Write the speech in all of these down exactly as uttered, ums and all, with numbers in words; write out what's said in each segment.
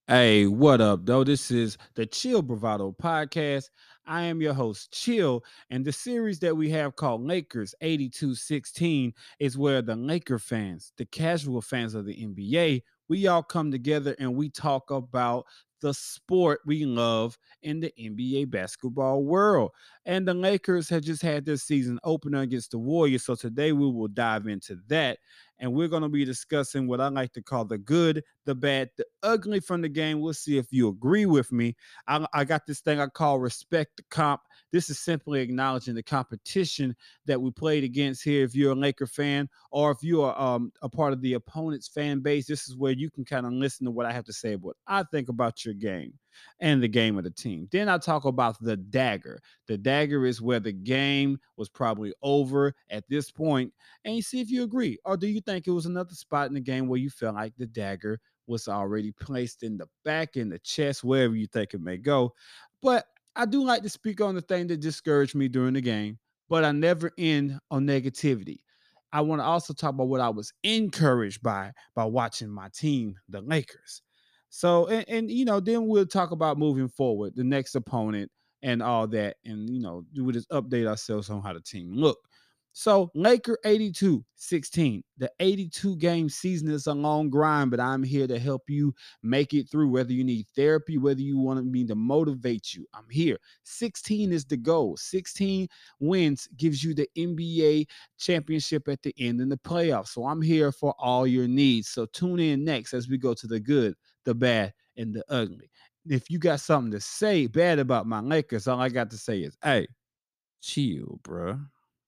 Hey, what up, though? This is the Chill Bravado podcast. I am your host, Chill, and the series that we have called Lakers eighty-two sixteen is where the Laker fans, the casual fans of the N B A, we all come together and we talk about the sport we love in the N B A basketball world. And the Lakers have just had their season opener against the Warriors, so today we will dive into that. And we're going to be discussing what I like to call the good, the bad, the ugly from the game. We'll see if you agree with me. I, I got this thing I call respect the comp. This is simply acknowledging the competition that we played against here. If you're a Laker fan or if you are um, a part of the opponent's fan base, this is where you can kind of listen to what I have to say, what I think about your game and the game of the team. Then I talk about the dagger. The dagger is where the game was probably over at this point, and you see if you agree. Or do you think it was another spot in the game where you felt like the dagger was already placed in the back, in the chest, wherever you think it may go? But I do like to speak on the thing that discouraged me during the game, but I never end on negativity. I want to also talk about what I was encouraged by by watching my team, the Lakers. So, and, and you know, then we'll talk about moving forward, the next opponent and all that, and you know, we'll just update ourselves on how the team look. So Laker eighty-two sixteen. The eighty-two game season is a long grind, but I'm here to help you make it through. Whether you need therapy, whether you want me to motivate you, I'm here. sixteen is the goal. sixteen wins gives you the N B A championship at the end in the playoffs. So I'm here for all your needs. So tune in next as we go to the good, the bad, and the ugly. If you got something to say bad about my Lakers, all I got to say is, hey, chill, bruh.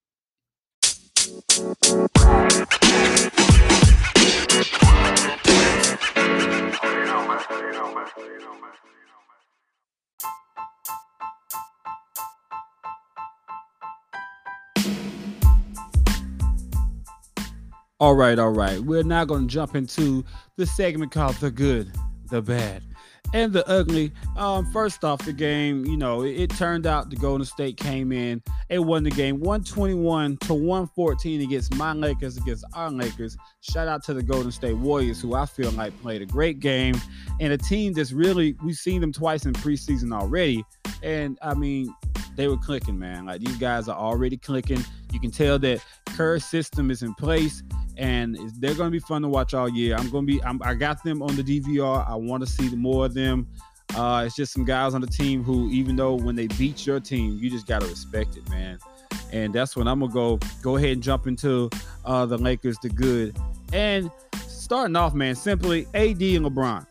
All right, all right. We're now going to jump into the segment called The Good, the Bad, and the Ugly. Um, first off, the game, you know, it, it turned out the Golden State came in and won the game one twenty-one to one fourteen against my Lakers, against our Lakers. Shout out to the Golden State Warriors, who I feel like played a great game, and a team that's really, we've seen them twice in preseason already. And I mean, they were clicking, man. Like, these guys are already clicking. You can tell that Kerr's system is in place, and they're going to be fun to watch all year. I'm going to be, I'm, I got them on the D V R. I want to see more of them. Uh, it's just some guys on the team who, even though when they beat your team, you just got to respect it, man. And that's when I'm going to go, go ahead and jump into uh, the Lakers, the good. And starting off, man, simply A D and LeBron.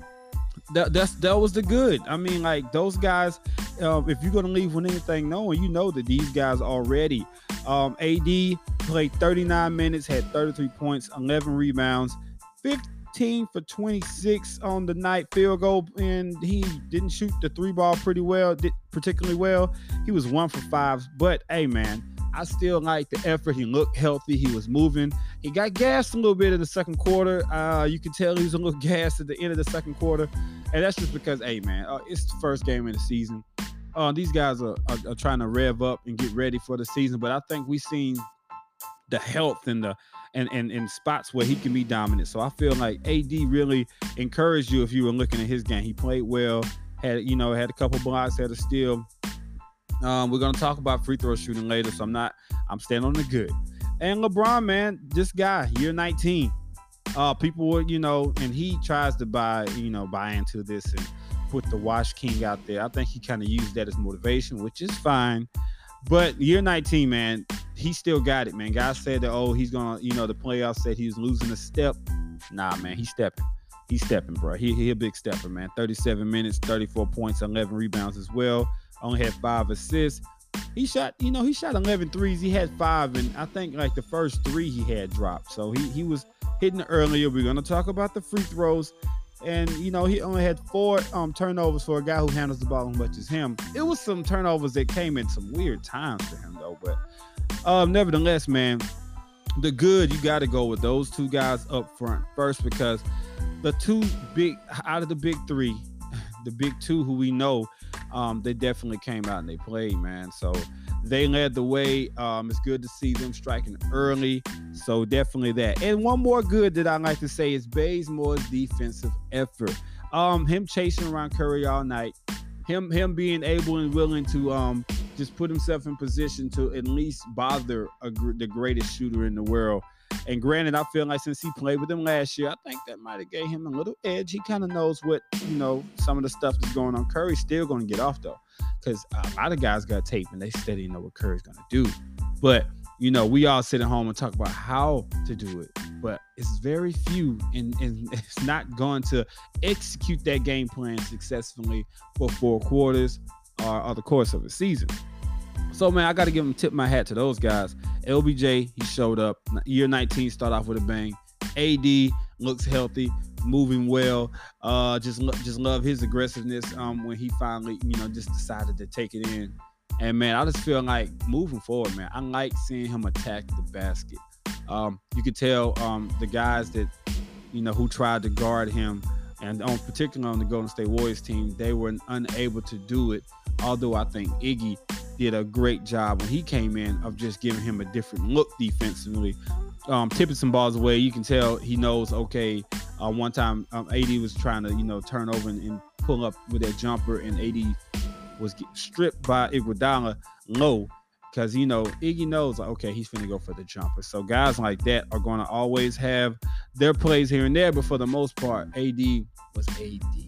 That, that's, that was the good. I mean, like, those guys, uh, if you're going to leave with anything knowing, you know that these guys already. Um, A D played thirty-nine minutes, had thirty-three points, eleven rebounds, fifteen for twenty-six on the night field goal, and he didn't shoot the three ball pretty well, did particularly well. He was one for five, but hey, man, I still like the effort. He looked healthy. He was moving. He got gassed a little bit in the second quarter. Uh, you can tell he was a little gassed at the end of the second quarter, and that's just because, hey, man, uh, it's the first game of the season. Uh, these guys are, are, are trying to rev up and get ready for the season, but I think we've seen the health and the and, and and spots where he can be dominant. So I feel like A D really encouraged you if you were looking at his game. He played well, had you know had a couple blocks, had a steal. Um, we're gonna talk about free throw shooting later, so I'm not I'm staying on the good. And LeBron, man, this guy, year nineteen. Uh, people were, you know, and he tries to buy, you know, buy into this and put the Wash King out there. I think he kind of used that as motivation, which is fine. But year nineteen, man, he still got it, man. Guys said that, oh, he's going to, you know, the playoffs said he was losing a step. Nah, man, he's stepping. He's stepping, bro. He, he a big stepper, man. thirty-seven minutes, thirty-four points, eleven rebounds as well. Only had five assists. He shot, you know, he shot eleven threes. He had five, and I think like the first three he had dropped. So he, he was hitting earlier. We're going to talk about the free throws. And, you know, he only had four um, turnovers for a guy who handles the ball as much as him. It was some turnovers that came in some weird times for him, though. But um, nevertheless, man, the good, you got to go with those two guys up front first, because the two big, out of the big three, the big two who we know, um, they definitely came out and they played, man. So they led the way. Um, it's good to see them striking early. So definitely that. And one more good that I like to say is Bazemore's defensive effort. Um, him chasing around Curry all night, him him being able and willing to um just put himself in position to at least bother a, the greatest shooter in the world. And granted, I feel like since he played with him last year, I think that might have gave him a little edge. He kind of knows what, you know, some of the stuff that's going on. Curry's still going to get off, though, because a lot of guys got tape and they steady know what Curry's going to do. But, you know, we all sit at home and talk about how to do it. But it's very few, and, and it's not going to execute that game plan successfully for four quarters or, or the course of a season. So, man, I got to give him tip my hat to those guys. L B J, he showed up. Year nineteen, start off with a bang. A D looks healthy, moving well. Uh, just, lo- just love his aggressiveness um, when he finally, you know, just decided to take it in. And, man, I just feel like moving forward, man, I like seeing him attack the basket. Um, you could tell um, the guys that, you know, who tried to guard him, and on particularly on the Golden State Warriors team, they were unable to do it. Although I think Iggy did a great job when he came in of just giving him a different look defensively, um, tipping some balls away. You can tell he knows, okay, uh, one time um, A D was trying to, you know, turn over and, and pull up with that jumper, and A D was get stripped by Iguodala low because, you know, Iggy knows, like, okay, he's finna go for the jumper. So guys like that are going to always have their plays here and there, but for the most part, A D was A D.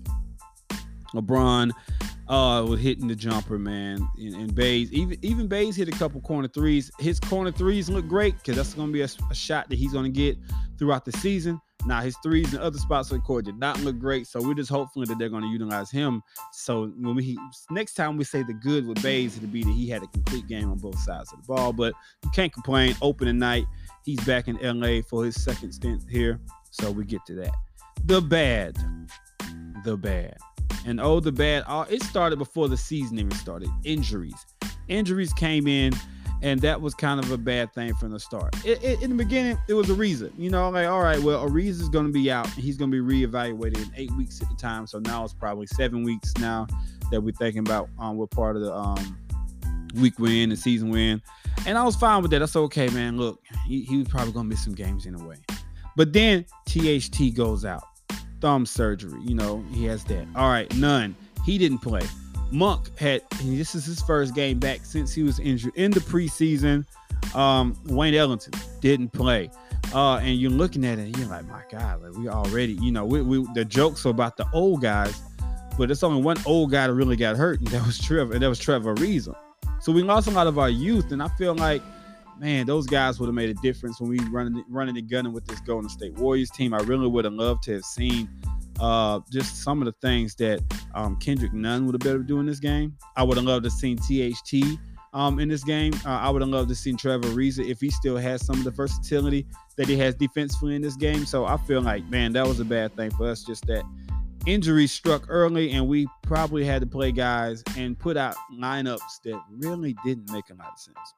LeBron uh, was hitting the jumper, man. And, and Bays, even even Bays hit a couple corner threes. His corner threes look great because that's going to be a, a shot that he's going to get throughout the season. Now, his threes in other spots of the court did not look great, so we're just hoping that they're going to utilize him. So when we next time we say the good with Bays, it'll be that he had a complete game on both sides of the ball. But you can't complain. Opening night, he's back in L A for his second stint here, so we get to that. The bad. The bad. And oh, the bad, uh, it started before the season even started. Injuries. Injuries came in, and that was kind of a bad thing from the start. It, it, in the beginning, it was Ariza. You know, like, all right, well, Ariza's going to be out, and he's going to be reevaluated in eight weeks at the time. So now it's probably seven weeks now that we're thinking about um, what part of the um, week we're in, the season we're in. And I was fine with that. That's okay, man. Look, he, he was probably going to miss some games anyway. But then T H T goes out. Thumb surgery, you know, he has that. All right, none. He didn't play. Monk had, this is his first game back since he was injured in the preseason. Um, Wayne Ellington didn't play. Uh, and you're looking at it, and you're like, my God, like, we already, you know, we, we the jokes are about the old guys, but it's only one old guy that really got hurt, and that was Trevor, and that was Trevor Ariza. So we lost a lot of our youth, and I feel like, man, those guys would have made a difference when we running running and gunning with this Golden State Warriors team. I really would have loved to have seen uh, just some of the things that um, Kendrick Nunn would have been able to do in this game. I would have loved to have seen T H T um, in this game. Uh, I would have loved to have seen Trevor Ariza if he still has some of the versatility that he has defensively in this game. So I feel like, man, that was a bad thing for us. Just that injury struck early, and we probably had to play guys and put out lineups that really didn't make a lot of sense.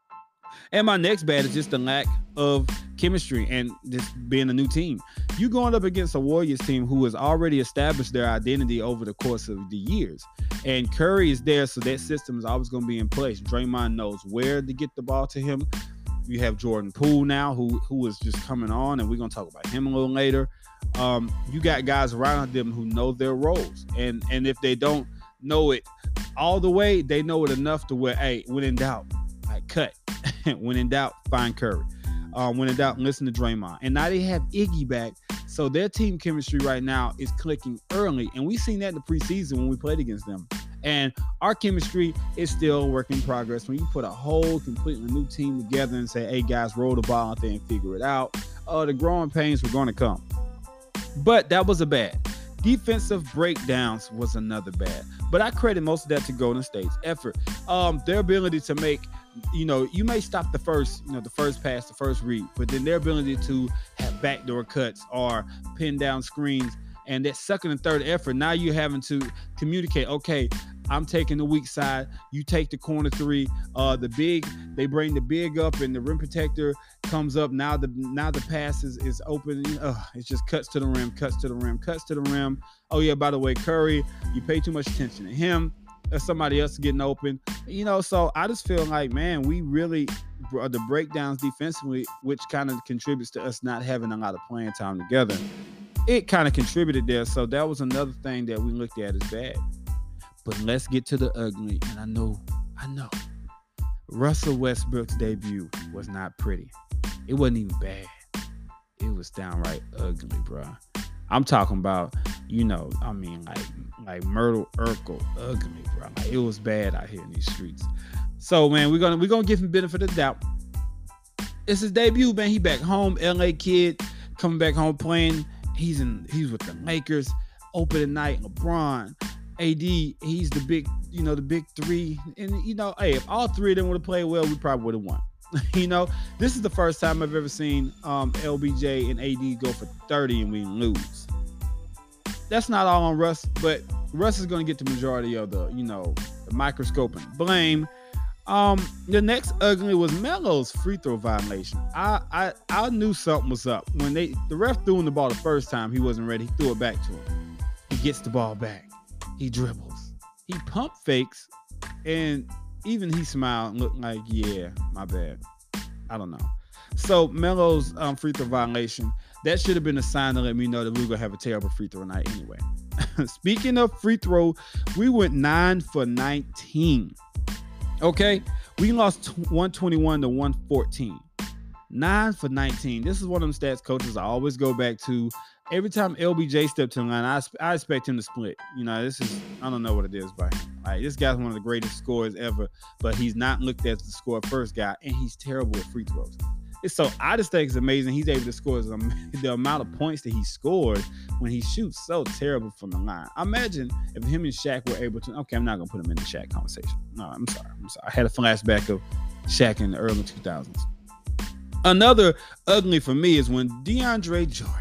And my next bad is just the lack of chemistry and just being a new team. You going up against a Warriors team who has already established their identity over the course of the years. And Curry is there, so that system is always going to be in place. Draymond knows where to get the ball to him. You have Jordan Poole now, who who is just coming on, and we're going to talk about him a little later. Um, you got guys around them who know their roles. And, and if they don't know it all the way, they know it enough to where, hey, when in doubt, like, cut. When in doubt, find Curry. Um, when in doubt, listen to Draymond. And now they have Iggy back, so their team chemistry right now is clicking early. And we've seen that in the preseason when we played against them. And our chemistry is still a work in progress. When you put a whole completely new team together and say, hey, guys, roll the ball out there and figure it out, uh, the growing pains were going to come. But that was a bad. Defensive breakdowns was another bad. But I credit most of that to Golden State's effort. Um, their ability to make, you know, you may stop the first, you know, the first pass, the first read, but then their ability to have backdoor cuts or pin down screens, and that second and third effort, now you're having to communicate, okay, I'm taking the weak side, you take the corner three, uh, the big, they bring the big up and the rim protector comes up. Now the now the pass is, is open. Ugh, it just cuts to the rim, cuts to the rim, cuts to the rim. Oh yeah, by the way, Curry, you pay too much attention to him. Or somebody else getting open, you know. So I just feel like, man, we really the breakdowns defensively, which kind of contributes to us not having a lot of playing time together. it kind of contributed there. So that was another thing that we looked at as bad. But let's get to the ugly. And I know, I know, Russell Westbrook's debut was not pretty. It wasn't even bad. It was downright ugly, bro. I'm talking about, you know, I mean, like, like Myrtle Urkel, ugly, bro. Like, it was bad out here in these streets. So, man, we're gonna we're gonna give him benefit of the doubt. It's his debut, man. He back home, L A kid, coming back home playing. He's in. He's with the Lakers. Opening night, LeBron, A D. He's the big, you know, the big three. And you know, hey, if all three of them would have played well, we probably would have won. You know, this is the first time I've ever seen um, L B J and A D go for thirty and we lose. That's not all on Russ, but Russ is going to get the majority of the, you know, the microscope and blame. Um, the next ugly was Melo's free throw violation. I, I I knew something was up when they the ref threw him the ball the first time. He wasn't ready. He threw it back to him. He gets the ball back. He dribbles. He pump fakes, and even he smiled and looked like, yeah, my bad. I don't know. So Melo's um, free throw violation, that should have been a sign to let me know that we were gonna have a terrible free throw night anyway. Speaking of free throw, we went nine for nineteen. Okay, we lost one twenty-one to one fourteen. nine for nineteen. This is one of them stats coaches I always go back to. Every time L B J stepped to the line, I, I expect him to split. You know, this is, I don't know what it is, but like, this guy's one of the greatest scorers ever, but he's not looked at as the score first guy, and he's terrible at free throws. It's so, I just think it's amazing he's able to score the amount of points that he scored when he shoots so terrible from the line. Imagine if him and Shaq were able to, okay, I'm not going to put him in the Shaq conversation. No, I'm sorry. I'm sorry. I had a flashback of Shaq in the early two thousands. Another ugly for me is when DeAndre Jordan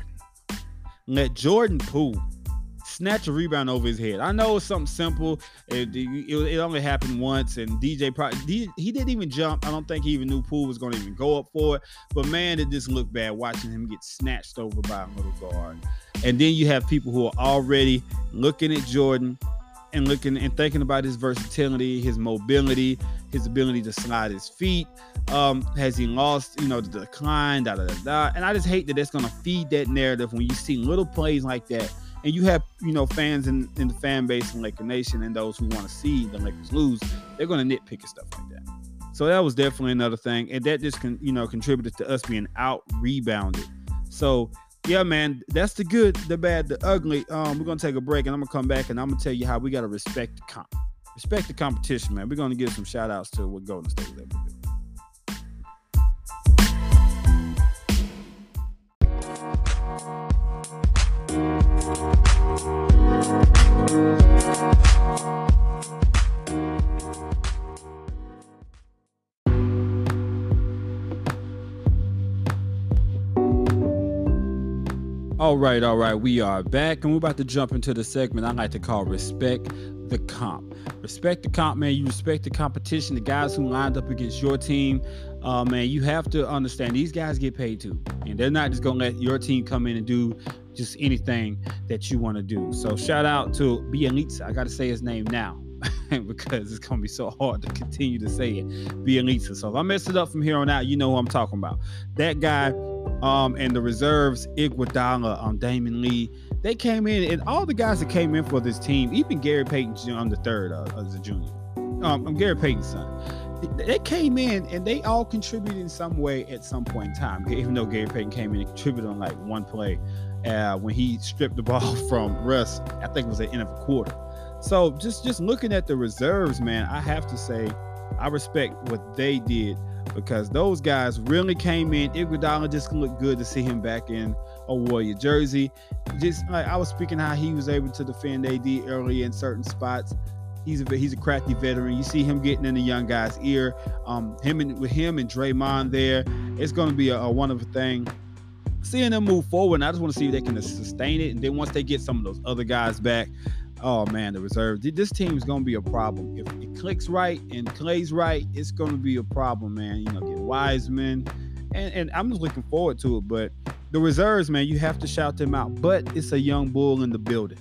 let Jordan Poole snatch a rebound over his head. I know it's something simple. It, it, it only happened once, and D J probably he, he didn't even jump. I don't think he even knew Poole was going to even go up for it. But man, it just looked bad watching him get snatched over by a little guard. And then you have people who are already looking at Jordan and looking and thinking about his versatility, his mobility, his ability to slide his feet. Um, has he lost, you know, the decline, da da da da. And I just hate that that's going to feed that narrative when you see little plays like that. And you have, you know, fans in, in the fan base in Laker Nation and those who want to see the Lakers lose, they're going to nitpick and stuff like that. So that was definitely another thing. And that just, con, you know, contributed to us being out rebounded. So, yeah, man, that's the good, the bad, the ugly. Um, we're going to take a break and I'm going to come back and I'm going to tell you how we got to respect the comp. Respect the competition, man. We're going to give some shout outs to what Golden State was able to do. All right, all right, we are back and we're about to jump into the segment I like to call Respect the Comp. Respect the comp, man. You respect the competition, the guys who lined up against your team. Uh, man, you have to understand these guys get paid too. And they're not just going to let your team come in and do just anything that you want to do. So shout out to Bielitsa. I got to say his name now because it's going to be so hard to continue to say it. Bielitsa. So if I mess it up from here on out, you know who I'm talking about. That guy um, and the reserves, Iguodala, um, Damon Lee, they came in, and all the guys that came in for this team, even Gary Payton, I'm the third uh, as a junior. Um, I'm Gary Payton's son. They came in and they all contributed in some way at some point in time. Even though Gary Payton came in and contributed on like one play uh, when he stripped the ball from Russ, I think it was at the end of a quarter. So just just looking at the reserves, man, I have to say I respect what they did because those guys really came in. Iguodala just looked good to see him back in a Warrior jersey. Just like I was speaking how he was able to defend A D early in certain spots. He's a he's a crafty veteran. You see him getting in the young guy's ear. Um, him and with him and Draymond there, it's going to be a, a wonderful thing. Seeing them move forward, and I just want to see if they can sustain it. And then once they get some of those other guys back, oh man, the reserve. This team is going to be a problem. If it clicks right and Clay's right, it's going to be a problem, man. You know, get Wiseman, and and I'm just looking forward to it. But the reserves, man, you have to shout them out. But it's a young bull in the building.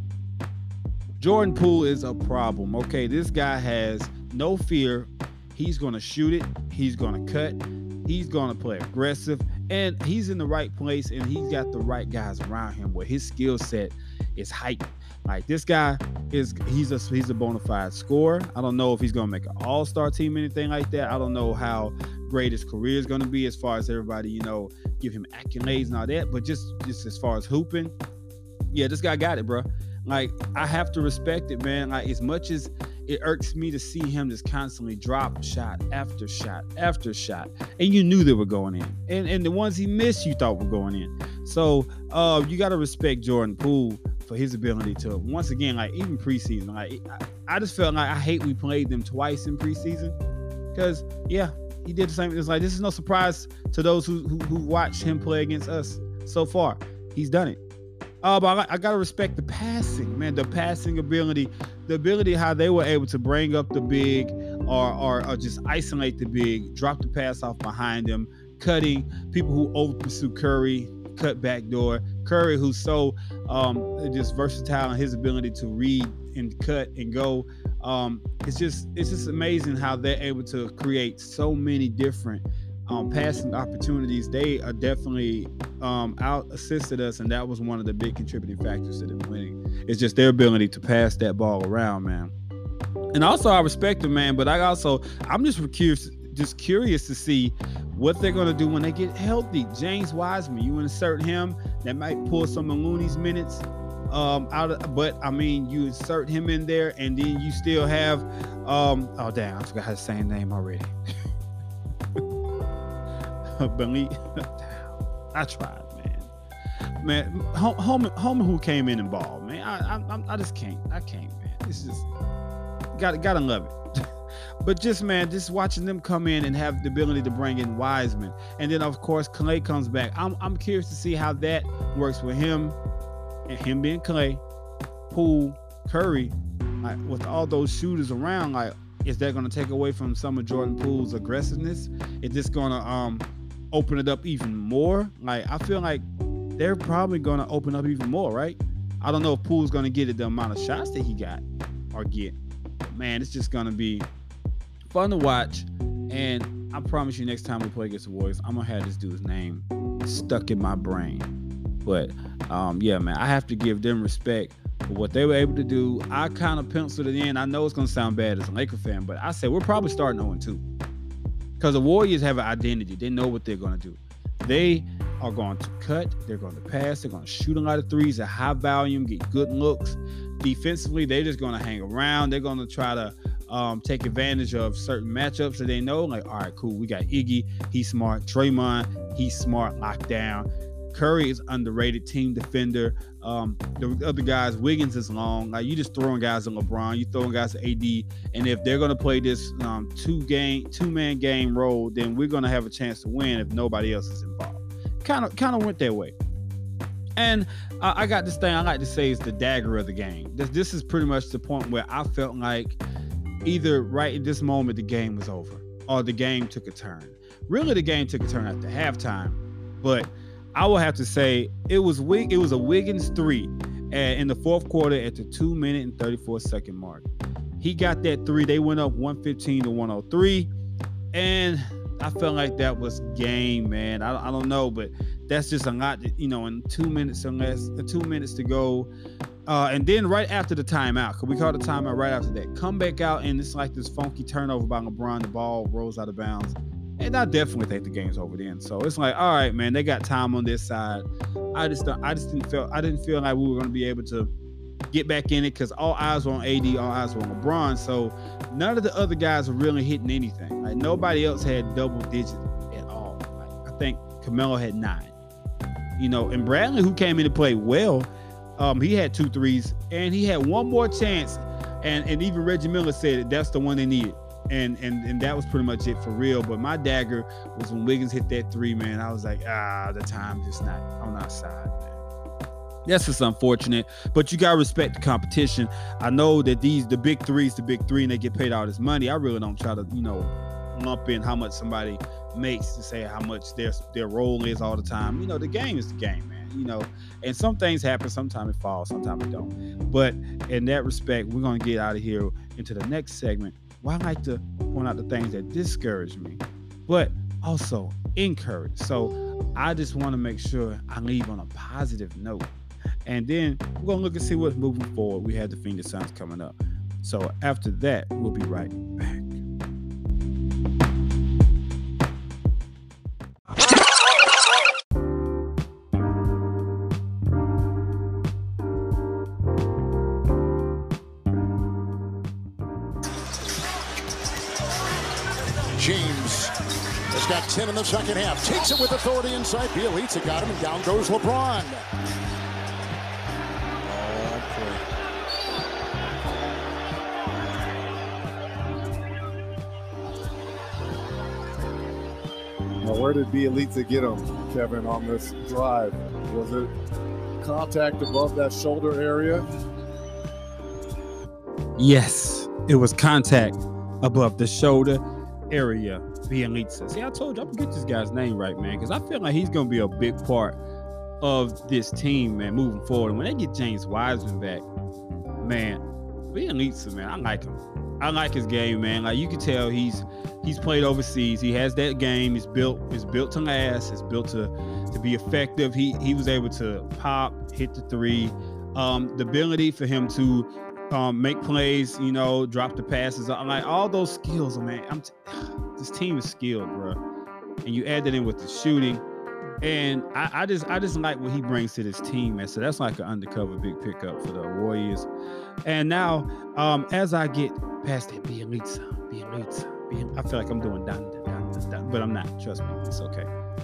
Jordan Poole is a problem. Okay, this guy has no fear. He's going to shoot it. He's going to cut. He's going to play aggressive. And he's in the right place, and he's got the right guys around him where his skill set is heightened. Like this guy is, he's a he's a bona fide scorer. I don't know if he's gonna make an all-star team, anything like that. I don't know how great his career is gonna be as far as everybody, you know, give him accolades and all that. But just just as far as hooping, yeah, this guy got it, bro. Like I have to respect it, man. Like as much as it irks me to see him just constantly drop shot after shot after shot, and you knew they were going in, and and the ones he missed you thought were going in. So uh, you got to respect Jordan Poole for his ability to, once again, like even preseason, like I, I just felt like I hate we played them twice in preseason because yeah, he did the same. It's like this is no surprise to those who who, who watched him play against us so far. He's done it. Uh, but I, I gotta respect the passing, man. The passing ability, the ability how they were able to bring up the big, or, or or just isolate the big, drop the pass off behind them, cutting people who over pursue Curry, cut back door. Curry, who's so um, just versatile in his ability to read and cut and go. Um, it's just it's just amazing how they're able to create so many different Um, passing opportunities. They are definitely um, out assisted us, and that was one of the big contributing factors to them winning. It's just their ability to pass that ball around, man. And also, I respect them, man. But I also, I'm just curious, just curious to see what they're gonna do when they get healthy. James Wiseman, you insert him, that might pull some of Looney's minutes um, out of. But I mean, you insert him in there, and then you still have. Um, oh damn, I forgot his same name already. Believe, I tried, man. Man, Holman, Holman, who came in and balled, man. I, I, I just can't. I can't, man. It's just got, gotta love it. But just, man, just watching them come in and have the ability to bring in Wiseman, and then of course Clay comes back. I'm, I'm curious to see how that works with him, and him being Clay, Poole, Curry, like with all those shooters around. Like, is that going to take away from some of Jordan Poole's aggressiveness? Is this going to um? open it up even more? Like I feel like they're probably going to open up even more, right? I don't know if Poole's going to get it the amount of shots that he got or get. But man, it's just going to be fun to watch. And I promise you, next time we play against the Warriors, I'm gonna have this dude's name stuck in my brain. But um, yeah, man, I have to give them respect for what they were able to do. I kind of penciled it in. I know it's gonna sound bad as a Laker fan, but I said we're probably starting oh and two. Because the Warriors have an identity. They know what they're going to do. They are going to cut. They're going to pass. They're going to shoot a lot of threes at high volume, get good looks. Defensively, they're just going to hang around. They're going to try to um, take advantage of certain matchups that they know. Like, all right, cool. We got Iggy. He's smart. Draymond, he's smart. Locked down. Curry is underrated team defender. Um, the other guys, Wiggins is long. Like, you just throwing guys at LeBron, you throwing guys at A D, and if they're gonna play this um, two game, two man game role, then we're gonna have a chance to win if nobody else is involved. Kind of, kind of went their way. And uh, I got this thing I like to say is the dagger of the game. This, this is pretty much the point where I felt like either right at this moment the game was over or the game took a turn. Really, the game took a turn after halftime, but I will have to say it was Wig. It was a Wiggins three in the fourth quarter at the two minute and thirty-four second mark. He got that three. They went up one fifteen to one oh three, and I felt like that was game, man. I, I don't know, but that's just a lot, you know, in two minutes or less, two minutes to go. Uh, and then right after the timeout, because we called the timeout right after that, come back out, and it's like this funky turnover by LeBron. The ball rolls out of bounds. And I definitely think the game's over then. So it's like, all right, man, they got time on this side. I just don't, I just didn't feel I didn't feel like we were going to be able to get back in it because all eyes were on A D, all eyes were on LeBron. So none of the other guys were really hitting anything. Like nobody else had double digits at all. Like, I think Carmelo had nine. You know, and Bradley, who came in to play well, um, he had two threes, and he had one more chance. And and even Reggie Miller said it, that's the one they needed. And, and and that was pretty much it for real. But my dagger was when Wiggins hit that three, man. I was like, ah, the time just not on our side, man. That's just unfortunate. But you got to respect the competition. I know that these, the big threes, the big three, and they get paid all this money. I really don't try to, you know, lump in how much somebody makes to say how much their, their role is all the time. You know, the game is the game, man. You know, and some things happen. Sometimes it falls, sometimes it don't. But in that respect, we're going to get out of here into the next segment. Well, I like to point out the things that discourage me, but also encourage. So I just want to make sure I leave on a positive note. And then we're going to look and see what's moving forward. We have the Phoenix Suns coming up. So after that, we'll be right back. James has got ten in the second half. Takes it with authority inside. Bjelica got him, and down goes LeBron. Now, where did Bjelica get him, Kevin, on this drive? Was it contact above that shoulder area? Yes, it was contact above the shoulder area. Bjelica. See, I told you, I'm gonna get this guy's name right, man, because I feel like he's gonna be a big part of this team, man, moving forward. And when they get James Wiseman back, man, Bjelica, man, I like him. I like his game, man. Like, you can tell he's he's played overseas. He has that game. He's built. It's built to last. It's built to to be effective. He he was able to pop, hit the three. Um, the ability for him to um, make plays, you know, drop the passes. I'm like, all those skills, man. I'm t- this team is skilled, bro. And you add that in with the shooting, and I, I just I just like what he brings to this team, man. So that's like an undercover big pickup for the Warriors. And now, um, as I get past that, Bjelica, Bjelica, I feel like I'm doing dun, dun, dun, dun, dun, but I'm not. Trust me, it's okay.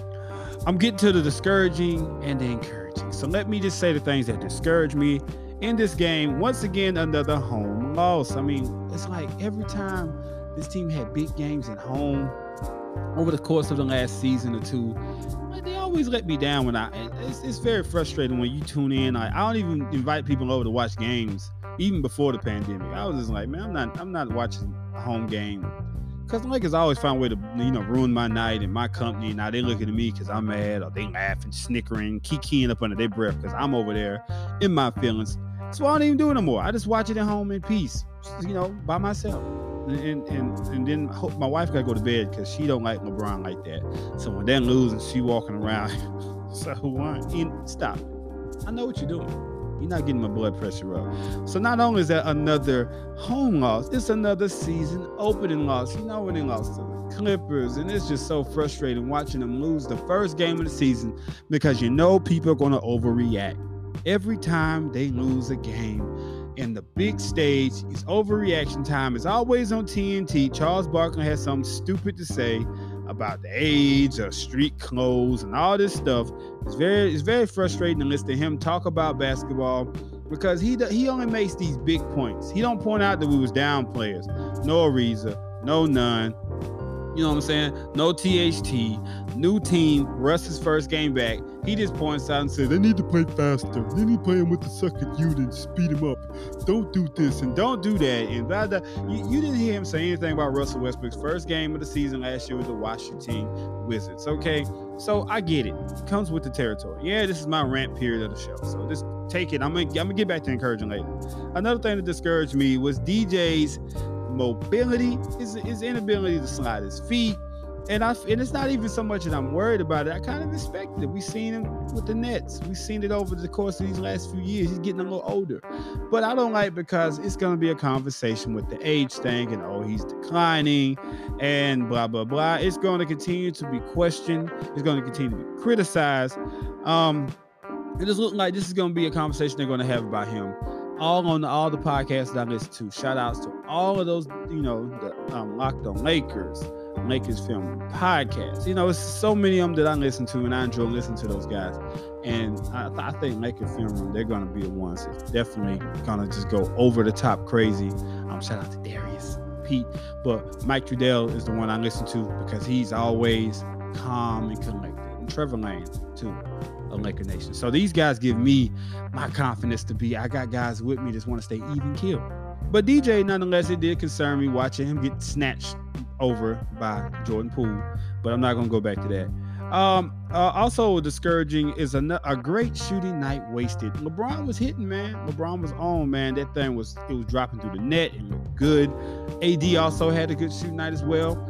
I'm getting to the discouraging and the encouraging. So let me just say the things that discourage me in this game. Once again, another home loss. I mean, it's like every time this team had big games at home over the course of the last season or two, like, they always let me down. When I, it's, it's very frustrating when you tune in. Like, I don't even invite people over to watch games. Even before the pandemic, I was just like, man, I'm not, I'm not watching a home game, because the Lakers always find a way to, you know, ruin my night and my company. Now they looking at me because I'm mad, or they laughing, snickering, kikiing up under their breath because I'm over there in my feelings. So I don't even do it no more. I just watch it at home in peace, you know, by myself. And and and then my wife got to go to bed because she don't like LeBron like that. So when they're losing, she walking around. So one, stop. I know what you're doing. You're not getting my blood pressure up. So not only is that another home loss, it's another season opening loss. You know when they lost to the Clippers, and it's just so frustrating watching them lose the first game of the season, because you know people are going to overreact. Every time they lose a game in the big stage, it's overreaction time. It's always on T N T. Charles Barkley has something stupid to say about the age of street clothes and all this stuff. It's very it's very frustrating to listen to him talk about basketball, because he he only makes these big points. He don't point out that we was down players. No Ariza, no none. You know what I'm saying? No T H T, new team, Russ's first game back. He just points out and says, they need to play faster. They need to play him with the second unit and speed him up. Don't do this and don't do that. And blah, blah. You, you didn't hear him say anything about Russell Westbrook's first game of the season last year with the Washington Wizards. Okay, so I get it. It comes with the territory. Yeah, this is my rant period of the show. So just take it. I'm gonna, I'm gonna get back to encouraging later. Another thing that discouraged me was D J's mobility, his, his inability to slide his feet. And I and it's not even so much that I'm worried about it. I kind of expected it. We've seen him with the Nets. We've seen it over the course of these last few years. He's getting a little older. But I don't like, because it's going to be a conversation with the age thing, and oh, he's declining and blah, blah, blah. It's going to continue to be questioned. It's going to continue to be criticized. Um, it just looks like this is going to be a conversation they're going to have about him. All on the, all the podcasts that I listen to. Shout outs to all of those, you know, the um, Locked On Lakers, Lakers Film Podcast. You know, it's so many of them that I listen to, and I enjoy listening to those guys. And I, I think Lakers Film Room, they're going to be the ones that's definitely going to just go over the top crazy. Um, shout out to Darius, Pete. But Mike Trudell is the one I listen to, because he's always calm and collected. And Trevor Lane, too, of Laker Nation. So these guys give me my confidence to be, I got guys with me that want to stay even keel. But D J, nonetheless, it did concern me watching him get snatched over by Jordan Poole, but I'm not going to go back to that. Um, uh, also discouraging is a, a great shooting night wasted. LeBron was hitting, man. LeBron was on, man. That thing was, it was dropping through the net and looked good. A D also had a good shooting night as well.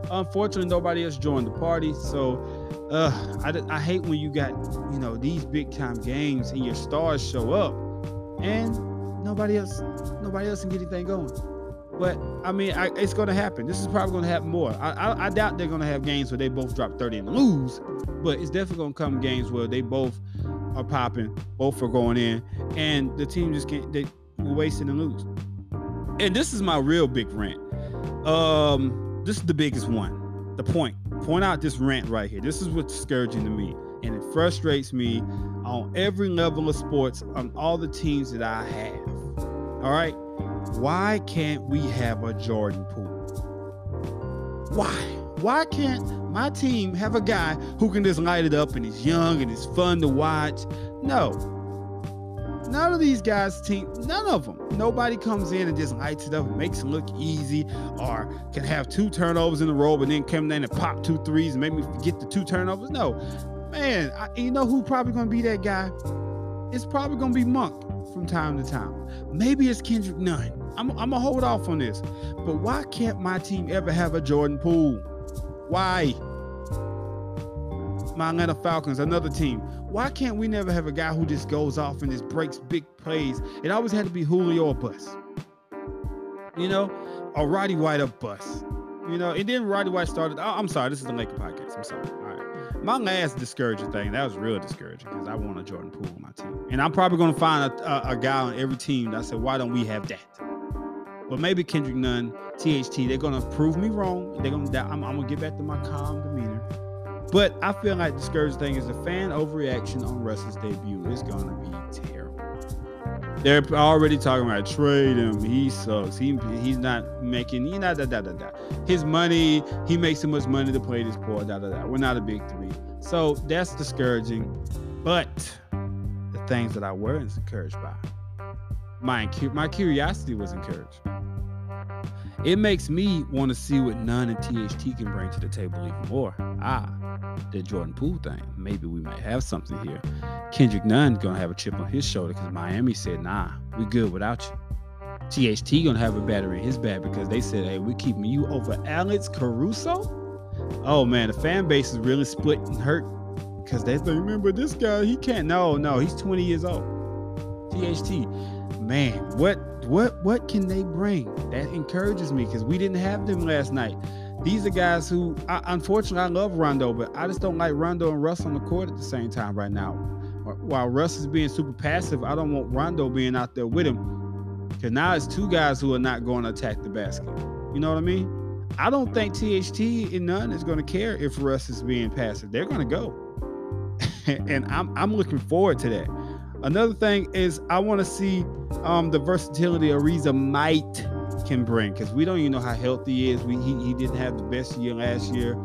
Unfortunately, nobody else joined the party. So uh, I, I hate when you got, you know, these big time games and your stars show up and nobody else, nobody else can get anything going. But I mean, I, it's going to happen. This is probably going to happen more. I, I, I doubt they're going to have games where they both drop thirty and lose, but it's definitely going to come games where they both are popping, both are going in, and the team just can't, they wasting and lose. And this is my real big rant. Um, this is the biggest one. The point. Point out this rant right here. This is what's discouraging to me, and it frustrates me on every level of sports, on all the teams that I have. All right. Why can't we have a Jordan Poole? Why? Why can't my team have a guy who can just light it up and he's young and it's fun to watch? No. None of these guys' team, none of them. Nobody comes in and just lights it up and makes it look easy, or can have two turnovers in a row and then come in and pop two threes and make me forget the two turnovers. No. Man, I, you know who's probably going to be that guy? It's probably going to be Monk from time to time. Maybe it's Kendrick Nunn. I'm, I'm going to hold off on this. But why can't my team ever have a Jordan Poole? Why? My Atlanta Falcons, another team. Why can't we never have a guy who just goes off and just breaks big plays? It always had to be Julio or bust. You know? Or Roddy White or bust. You know? And then Roddy White started. Oh, I'm sorry. This is the Laker podcast. I'm sorry. All right. My last discouraging thing, that was real discouraging because I want a Jordan Poole on my team. And I'm probably going to find a, a, a guy on every team that I said, why don't we have that? But maybe Kendrick Nunn, T H T, they're going to prove me wrong. They're going to. I'm, I'm going to get back to my calm demeanor. But I feel like the discouraging thing is the fan overreaction on Russ's debut is going to be terrible. They're already talking about trade him. He sucks. He he's not making. You know, da da da da. His money. He makes so much money to play this sport. Da da da. We're not a big three. So that's discouraging. But the things that I were encouraged by, my my curiosity was encouraged. It makes me want to see what Nunn and T H T can bring to the table even more. Ah, the Jordan Poole thing. Maybe we might have something here. Kendrick Nunn gonna have a chip on his shoulder because Miami said, nah, we good without you. T H T gonna have a battery in his bag because they said, hey, we keeping you over Alex Caruso? Oh man, the fan base is really split and hurt because they think, remember this guy, he can't. No, no, he's twenty years old. T H T, man, what what what can they bring? That encourages me because we didn't have them last night. These are guys who, I, unfortunately, I love Rondo, but I just don't like Rondo and Russ on the court at the same time right now. While Russ is being super passive, I don't want Rondo being out there with him because now it's two guys who are not going to attack the basket. You know what I mean? I don't think T H T and Nunn is going to care if Russ is being passive. They're going to go. And I'm I'm looking forward to that. Another thing is I want to see um, the versatility Ariza might can bring because we don't even know how healthy he is. We he, he didn't have the best year last year.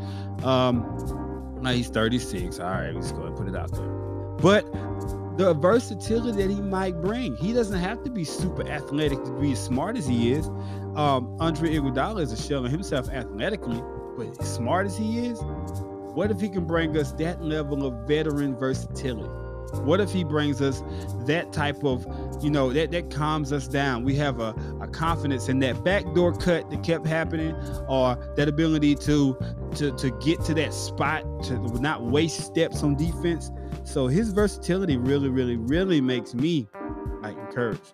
Um, now he's thirty-six. All right, let's go and put it out there. But the versatility that he might bring, he doesn't have to be super athletic to be as smart as he is. Um, Andre Iguodala is a shell of himself athletically, but as smart as he is, what if he can bring us that level of veteran versatility? What if he brings us that type of, you know, that, that calms us down? We have a, a confidence in that backdoor cut that kept happening, or that ability to, to, to get to that spot, to not waste steps on defense. So his versatility really, really, really makes me like encouraged.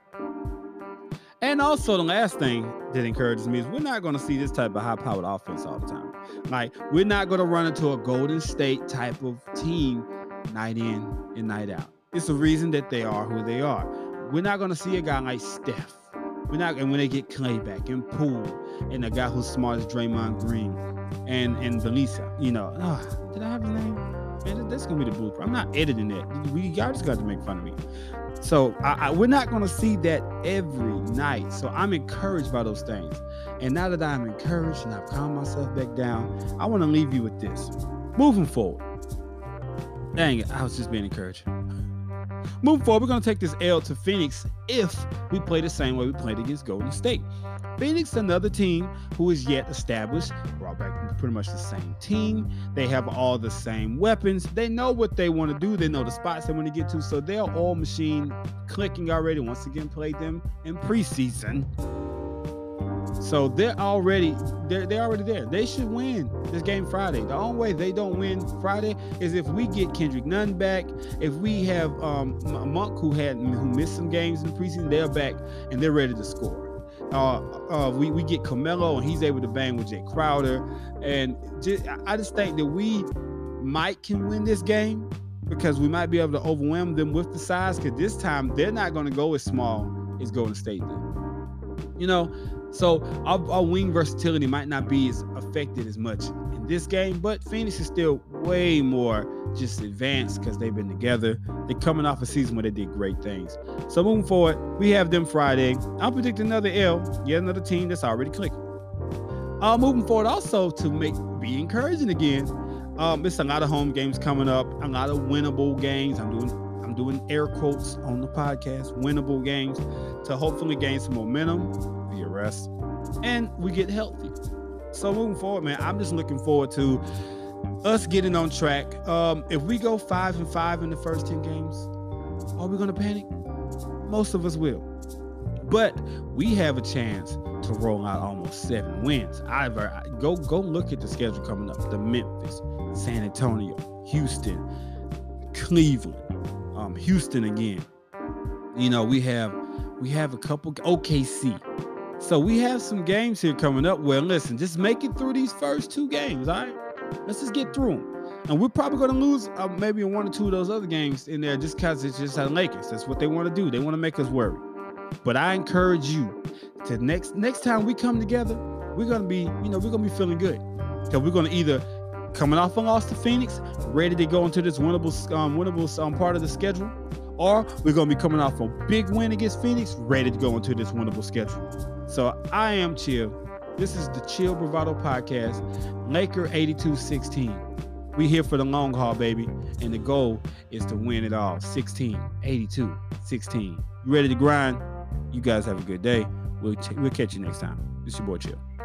And also the last thing that encourages me is we're not going to see this type of high-powered offense all the time. Like, we're not going to run into a Golden State type of team night in and night out. It's the reason that they are who they are. We're not going to see a guy like Steph. We're not, and when they get Clay back and Poole and a guy who's smart as Draymond Green and and Belisa, you know, oh, did I have his name? Man, that's gonna be the blueprint. I'm not editing that. We y'all just got to make fun of me. So I, I, we're not going to see that every night. So I'm encouraged by those things. And now that I'm encouraged and I've calmed myself back down, I want to leave you with this. Moving forward. Dang it, I was just being encouraged. Moving forward, we're going to take this L to Phoenix if we play the same way we played against Golden State. Phoenix, another team who is yet established, brought back pretty much the same team. They have all the same weapons. They know what they want to do. They know the spots they want to get to. So they're all machine clicking already. Once again, played them in preseason. So they're already they're they're already there. They should win this game Friday. The only way they don't win Friday is if we get Kendrick Nunn back. If we have um, Monk, who had who missed some games in the preseason, they're back and they're ready to score. Uh, uh, we we get Carmelo and he's able to bang with Jay Crowder, and just, I just think that we might can win this game because we might be able to overwhelm them with the size. Because this time they're not going to go as small as Golden State did. You know. So our, our wing versatility might not be as affected as much in this game, but Phoenix is still way more just advanced because they've been together. They're coming off a season where they did great things. So moving forward, we have them Friday. I'll predict another L, yet another team that's already clicking. Uh, moving forward also to make be encouraging again. Um, it's a lot of home games coming up, a lot of winnable games. I'm doing I'm doing air quotes on the podcast, winnable games to hopefully gain some momentum via rest and we get healthy. So moving forward, man, I'm just looking forward to us getting on track. Um, if we go five and five in the first ten games, are we going to panic? Most of us will. But we have a chance to roll out almost seven wins. I've go go look at the schedule coming up. The Memphis, San Antonio, Houston, Cleveland, um, Houston again. You know, we have we have a couple O K C. So we have some games here coming up where, listen, just make it through these first two games, all right? Let's just get through them. And we're probably going to lose uh, maybe one or two of those other games in there just because it's just our Lakers. That's what they want to do. They want to make us worry. But I encourage you to next next time we come together, we're going to be, you know, we're going to be feeling good. Because we're going to either coming off a loss to Phoenix, ready to go into this winnable, um, winnable um, part of the schedule, or we're going to be coming off a big win against Phoenix, ready to go into this winnable schedule. So I am Chill. This is the Chill Bravado Podcast, Laker eighty-two sixteen. We here for the long haul, baby. And the goal is to win it all. sixteen, eighty-two, sixteen. You ready to grind? You guys have a good day. We'll, t- we'll catch you next time. This is your boy Chill.